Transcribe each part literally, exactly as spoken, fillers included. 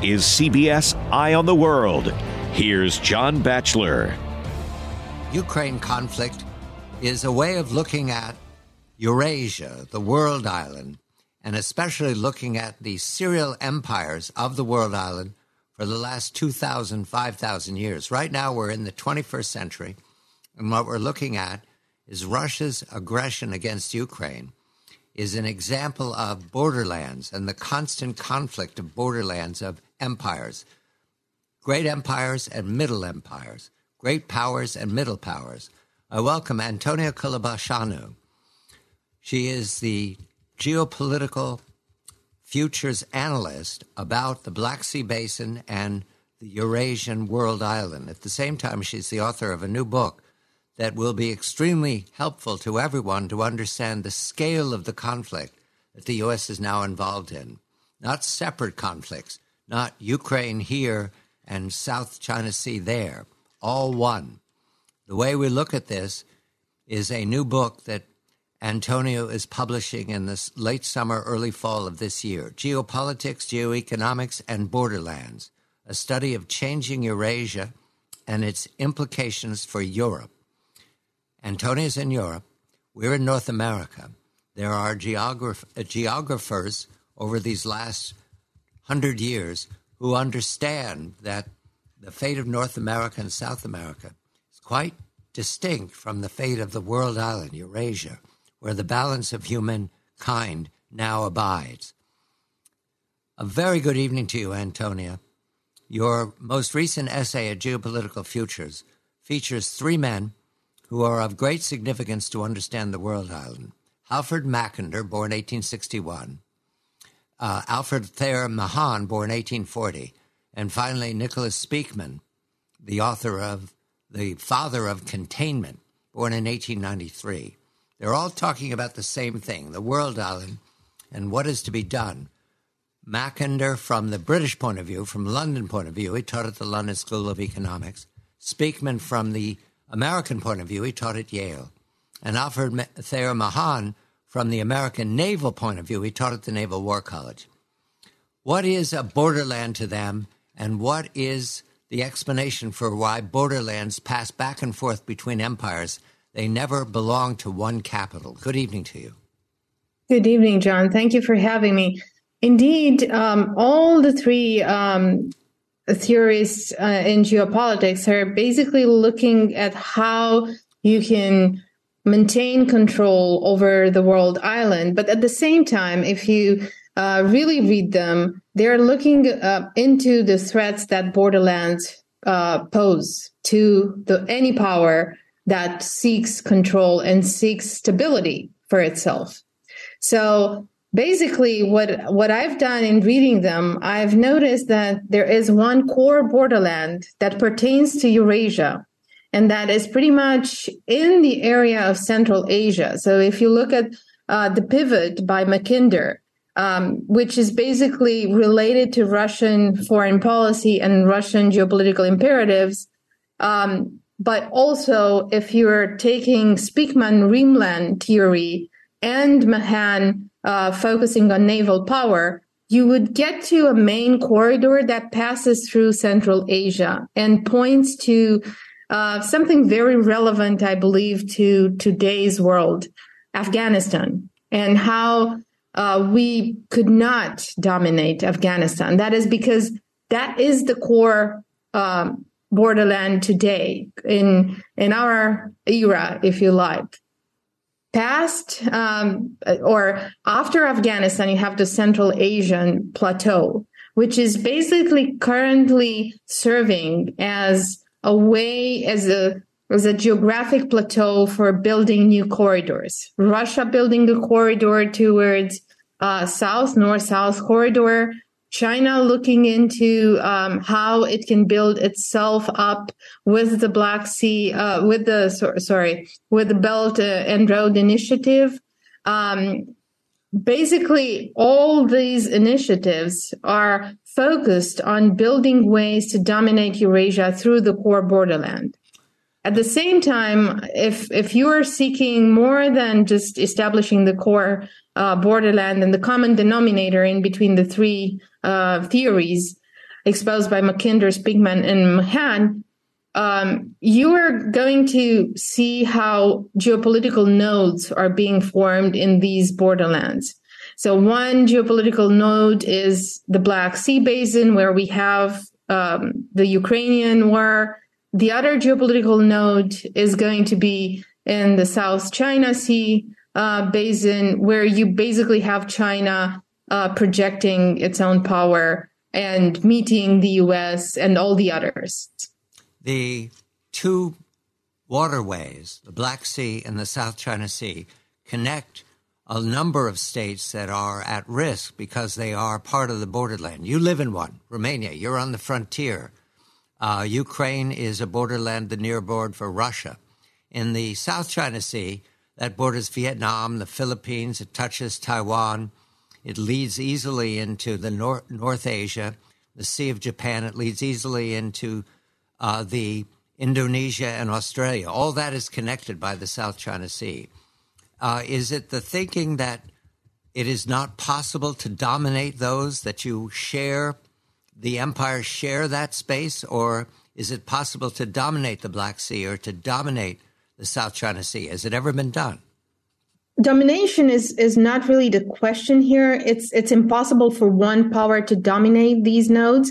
is C B S Eye on the World. Here's John Batchelor. Ukraine conflict is a way of looking at Eurasia, the world island, and especially looking at the serial empires of the world island for the last two thousand, five thousand years. Right now, we're in the twenty-first century, and what we're looking at is Russia's aggression against Ukraine is an example of borderlands and the constant conflict of borderlands of empires, great empires and middle empires, great powers and middle powers. I welcome Antonia Kulibashanu. She is the geopolitical futures analyst about the Black Sea Basin and the Eurasian world island. At the same time, she's the author of a new book that will be extremely helpful to everyone to understand the scale of the conflict that the U S is now involved in. Not separate conflicts, not Ukraine here and South China Sea there, all one. The way we look at this is a new book that Antonio is publishing in the late summer, early fall of this year, Geopolitics, Geoeconomics, and Borderlands, a study of changing Eurasia and its implications for Europe. Antonia's in Europe. We're in North America. There are geograph- geographers over these last hundred years who understand that the fate of North America and South America is quite distinct from the fate of the world island, Eurasia, where the balance of humankind now abides. A very good evening to you, Antonia. Your most recent essay at Geopolitical Futures features three men who are of great significance to understand the world island. Alfred Mackinder, born eighteen sixty-one, uh, Alfred Thayer Mahan, born eighteen forty, and finally Nicholas Speakman, the author of The Father of Containment, born in eighteen ninety-three. They're all talking about the same thing, the world island, and what is to be done. Mackinder, from the British point of view, from London point of view, he taught at the London School of Economics. Speakman, from the American point of view, he taught at Yale. And Alfred Thayer Mahan, from the American naval point of view, he taught at the Naval War College. What is a borderland to them, and what is the explanation for why borderlands pass back and forth between empires? They never belong to one capital. Good evening to you. Good evening, John. Thank you for having me. Indeed, um, all the three um, theorists uh, in geopolitics are basically looking at how you can maintain control over the world island. But at the same time, if you uh, really read them, they're looking uh, into the threats that borderlands uh, pose to the, any power that seeks control and seeks stability for itself. So basically, what, what I've done in reading them, I've noticed that there is one core borderland that pertains to Eurasia, and that is pretty much in the area of Central Asia. So if you look at uh, The Pivot by Mackinder, um, which is basically related to Russian foreign policy and Russian geopolitical imperatives, um, but also if you're taking Speakman-Rhineland theory and Mahan uh, focusing on naval power, you would get to a main corridor that passes through Central Asia and points to uh, something very relevant, I believe, to today's world, Afghanistan, and how uh, we could not dominate Afghanistan. That is because that is the core um, borderland today in in our era, if you like. Past um, or after Afghanistan, you have the Central Asian plateau, which is basically currently serving as a way, as a as a geographic plateau for building new corridors. Russia building a corridor towards uh, south, north-south corridor. China looking into um, how it can build itself up with the Black Sea, uh, with the so, sorry, with the Belt uh, and Road Initiative. Um, basically, all these initiatives are focused on building ways to dominate Eurasia through the core borderland. At the same time, if if you are seeking more than just establishing the core uh, borderland and the common denominator in between the three uh, theories, exposed by Mackinder, Spigman, and Mahan, um, you are going to see how geopolitical nodes are being formed in these borderlands. So one geopolitical node is the Black Sea basin, where we have um, the Ukrainian war. The other geopolitical node is going to be in the South China Sea uh, basin, where you basically have China uh, projecting its own power and meeting the U S and all the others. The two waterways, the Black Sea and the South China Sea, connect a number of states that are at risk because they are part of the borderland. You live in one, Romania. You're on the frontier. Uh, Ukraine is a borderland, the near board for Russia. In the South China Sea, that borders Vietnam, the Philippines, it touches Taiwan. It leads easily into the North, North Asia, the Sea of Japan. It leads easily into uh, the Indonesia and Australia. All that is connected by the South China Sea. Uh, is it the thinking that it is not possible to dominate those, that you share, the empires share that space, or is it possible to dominate the Black Sea or to dominate the South China Sea? Has it ever been done? Domination is, is not really the question here. It's it's impossible for one power to dominate these nodes.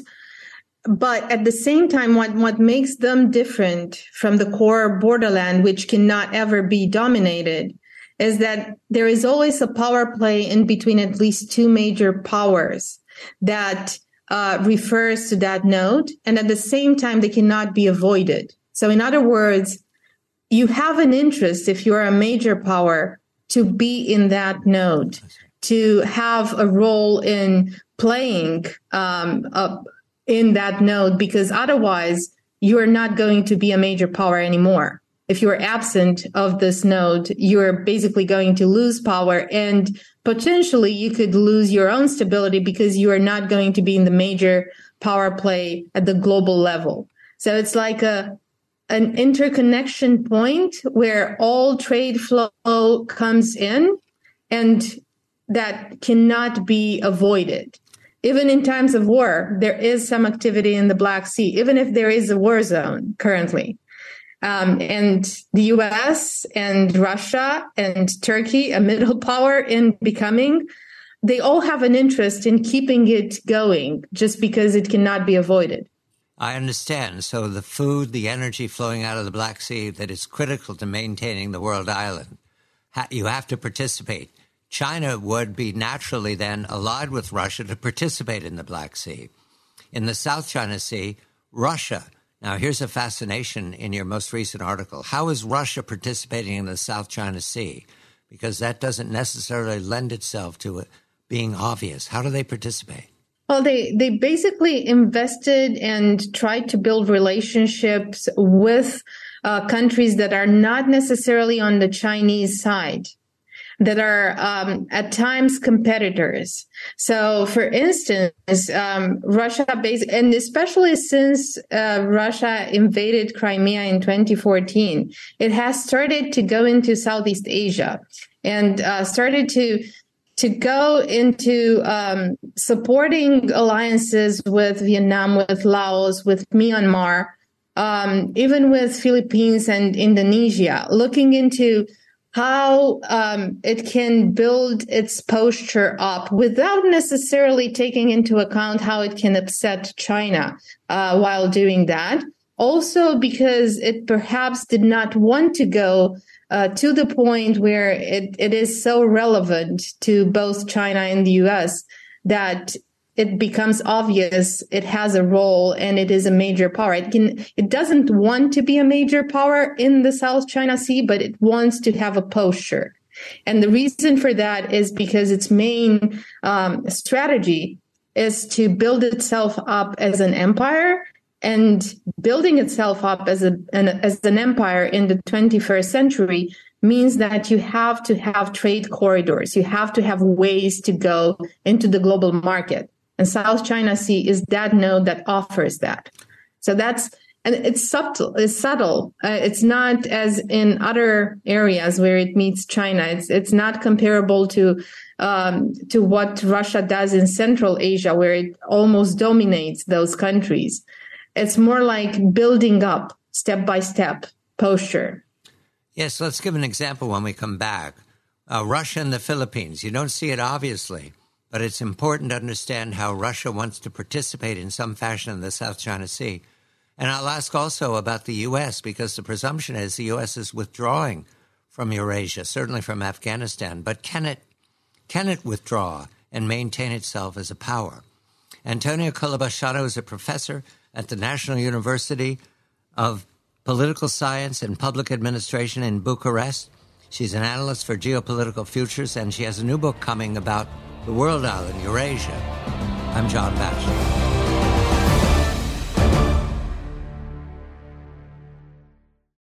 But at the same time, what, what makes them different from the core borderland, which cannot ever be dominated, is that there is always a power play in between at least two major powers that uh, refers to that node. And at the same time, they cannot be avoided. So in other words, you have an interest, if you're a major power, to be in that node, to have a role in playing um, uh, in that node, because otherwise you're not going to be a major power anymore. If you're absent of this node, you're basically going to lose power, and potentially you could lose your own stability because you are not going to be in the major power play at the global level. So it's like a an interconnection point where all trade flow comes in, and that cannot be avoided. Even in times of war, there is some activity in the Black Sea, even if there is a war zone currently. Um, and the U S and Russia and Turkey, a middle power in becoming, they all have an interest in keeping it going just because it cannot be avoided. I understand. So the food, the energy flowing out of the Black Sea that is critical to maintaining the world island, you have to participate. China would be naturally then allied with Russia to participate in the Black Sea. In the South China Sea, Russia. Now, here's a fascination in your most recent article. How is Russia participating in the South China Sea? Because that doesn't necessarily lend itself to it being obvious. How do they participate? Well, they, they basically invested and tried to build relationships with uh, countries that are not necessarily on the Chinese side, that are um, at times competitors. So, for instance, um, Russia, based, and especially since uh, Russia invaded Crimea in twenty fourteen, it has started to go into Southeast Asia and uh, started to to go into um, supporting alliances with Vietnam, with Laos, with Myanmar, um, even with Philippines and Indonesia, looking into how um, it can build its posture up without necessarily taking into account how it can upset China uh, while doing that. Also because it perhaps did not want to go uh, to the point where it, it is so relevant to both China and the U S that it becomes obvious it has a role and it is a major power. It can, it doesn't want to be a major power in the South China Sea, but it wants to have a posture. And the reason for that is because its main um, strategy is to build itself up as an empire, and building itself up as a an, as an empire in the twenty-first century means that you have to have trade corridors. You have to have ways to go into the global market. And South China Sea is that node that offers that. So that's And it's subtle. It's subtle. Uh, it's not as in other areas where it meets China. It's it's not comparable to um, to what Russia does in Central Asia, where it almost dominates those countries. It's more like building up step by step posture. Yes, let's give an example when we come back. Uh, Russia and the Philippines. You don't see it obviously, but it's important to understand how Russia wants to participate in some fashion in the South China Sea. And I'll ask also about the U S, because the presumption is the U S is withdrawing from Eurasia, certainly from Afghanistan. But can it can it withdraw and maintain itself as a power? Antonia Cola-Basciano is a professor at the National University of Political Science and Public Administration in Bucharest. She's an analyst for geopolitical futures, and she has a new book coming about the world island, Eurasia. I'm John Batchelor.